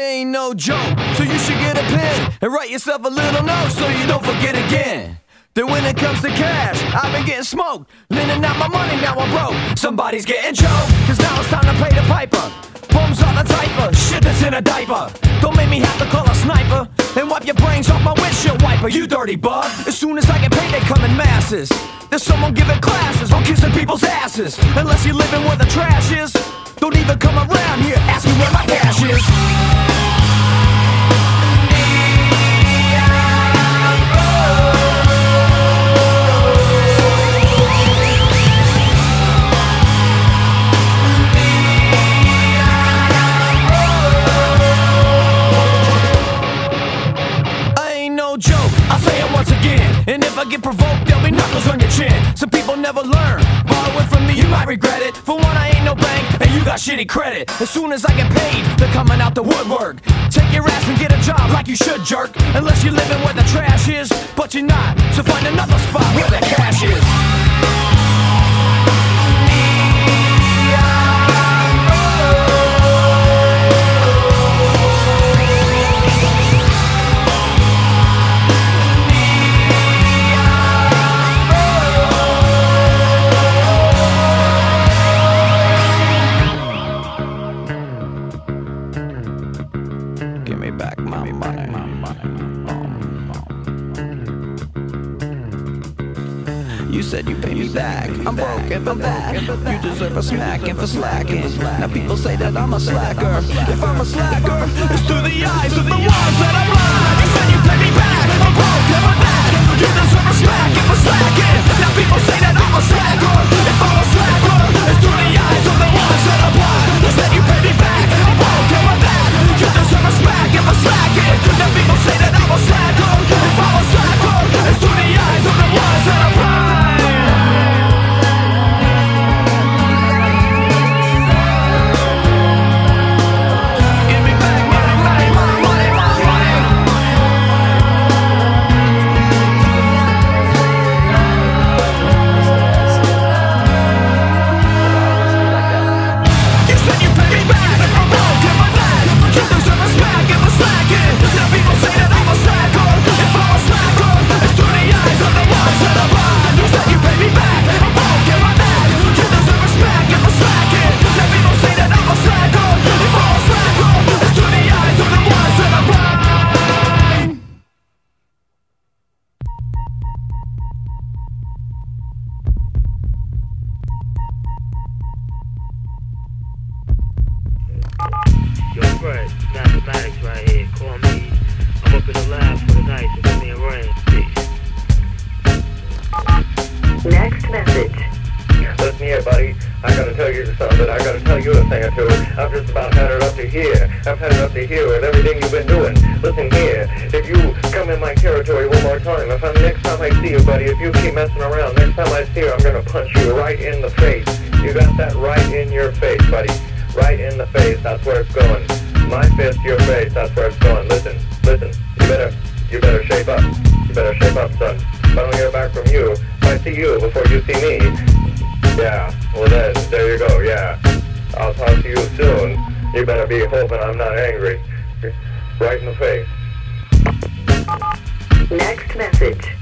ain't no joke, so you should get a pen and write yourself a little note so you don't forget again. Then when it comes to cash, I've been getting smoked, lending out my money, now I'm broke. Somebody's getting choked, cause now it's time to pay the piper. Poems on the typer, shit that's in a diaper. Don't make me have to call a sniper and wipe your brains off my windshield wiper, you dirty bug. As soon as I get paid, they come in masses. There's someone giving classes on kissing people's asses. Unless you're living where the trash is, don't even come around here asking where my cash is. And if I get provoked, there'll be knuckles on your chin. Some people never learn. Borrowing from me, you might regret it. For one, I ain't no bank, and you got shitty credit. As soon as I get paid, they're coming out the woodwork. Take your ass and get a job like you should, jerk. Unless you're living where the trash is, but you're not. So find another spot where the cash is. Give me back my money. You said you pay me back. I'm broke and for that you deserve a smack and for slacking. Now people say that I'm a slacker. If I'm a slacker, it's through the eyes of the ones that I'm blind. You said you pay me back. I'm broke and for that you deserve a smack and for slacking. Now people say that I'm a slacker. If I'm a slacker, it's through the eyes of the ones that I'm blind. You said you pay me back. I'm broke and for that you deserve a smack and for slacking. Now people say that I'm a slacker. If I'm a slacker, it's through the eyes of the ones that I'm blind. Yo, Fred, mathematics right here. Call me. I'm up in the lab for the night, so give me a ring. Peace. Next message. Listen here, buddy. I gotta tell you something. I gotta tell you a thing or two. I've just about had it up to here. I've had it up to here with everything you've been doing. Listen here. If you come in my territory one more time, next time I see you, buddy, if you keep messing around, next time I see you, I'm gonna punch you right in the face. You got that right in your face, buddy. Right in the face. That's where it's going. My fist, your face. That's where it's going. Listen. You better shape up. You better shape up, son. If I don't hear back from you, if I see you before you see me, yeah, well then, there you go, yeah. I'll talk to you soon. You better be hoping I'm not angry. Right in the face. Next message.